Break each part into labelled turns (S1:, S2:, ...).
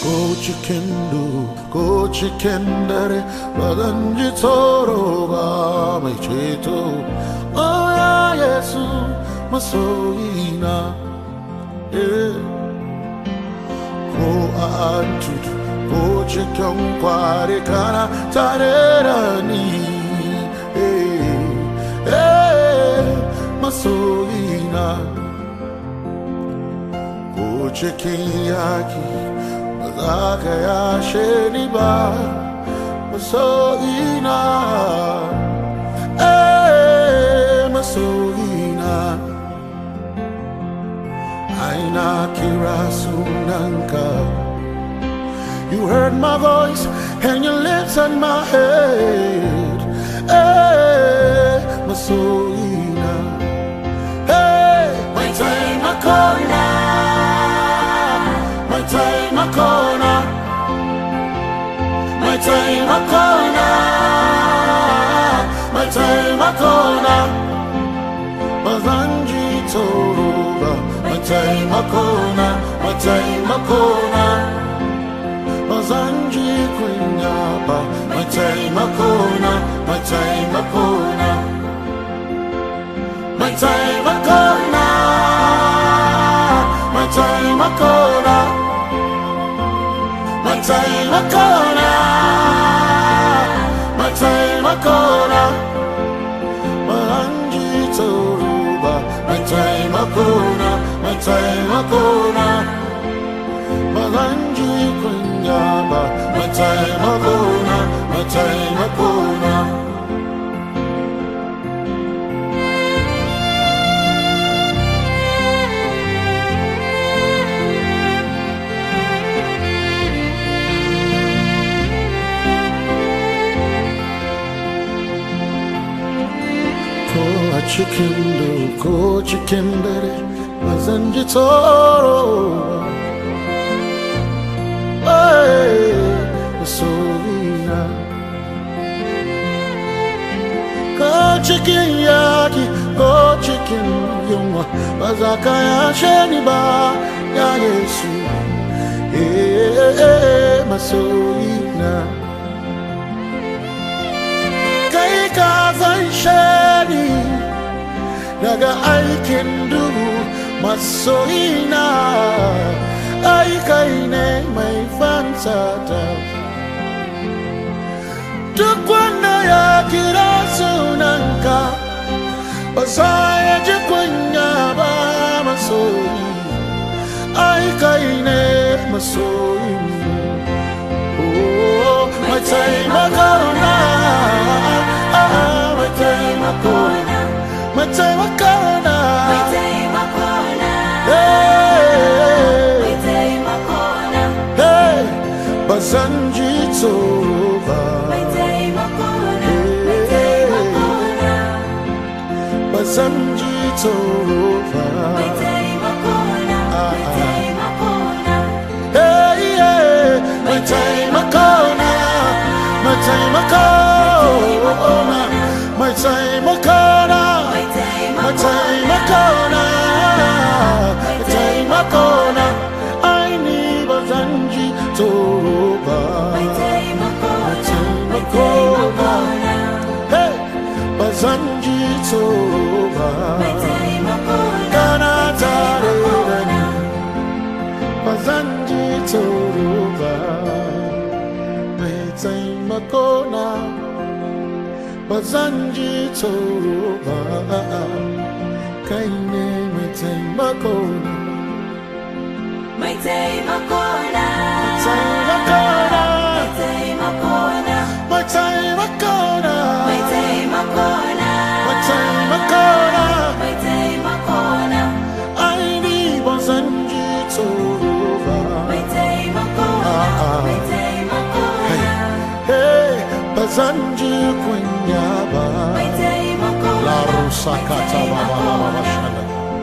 S1: 고치캔들에 뭐든지 서로가 매체도 오야 예수 마소이나 고안투도 고치경과리 가나 자레라니 마소이나 고치기야기 마가야 쉐니바 마소이나 masoina aina kirasunanka. You heard my voice and your lips on my head. Masoina, my time my corner, my time my corner, my time my corner, my time my corner. Mazanji Toruba, my time my corner, my time my corner. Mazanji Kunyaba, my time my corner, my time my corner. My time my corner, my time my corner. My time my corner, my time my corner. Mazanji Toruba, my time my corner, my time my corner. Mazanji Kunyaba, my time my corner, my time my corner. 고치킨들에 마산지 서로 소리나 고치킨 야기 고치킨 영화 마사카야 쉐니바 야 예수 마소리나 가이가산 쉐니 Naga I can do masoina I kaine my fansata Tukwana ya kirasunanka Basaya jikwanya ba masoi I kaine masoi Oh my time my corner my time my corner my time my corner, my time my corner, my time my corner, hey, Bazanji Toruba, my time my corner, my time my corner, Bazanji Toruba, my time my corner, my time my corner, hey, my time my corner, my time my corner, my time my corner. My time my corner, my time my corner. I need Bazanji Toruba. My time my corner, hey, Bazanji Toruba. My time my corner, Kanata Bazanji Toruba. My time my corner. Bazanji Toruba, kaine my time my corner, my time my corner, my time my corner, my time my corner, my time my corner, my time my corner, my time my corner. I need Bazanji Toruba, my time my corner, my time my corner. Hey, Bazanji Kunyaba, my time my corner, La Rusakata Baba Baba Shana,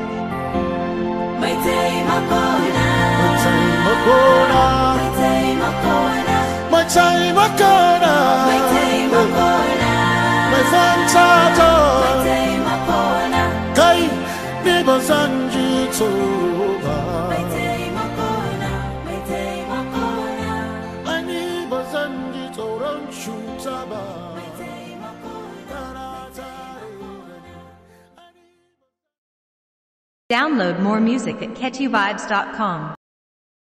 S1: my time my corner, my time my corner, my time my corner, my time my corner, my time my corner, my fantato, my time my corner. Kai ni Bazanji Toruba, my time my corner, my time my corner.
S2: Download more music at catchyvibes.com.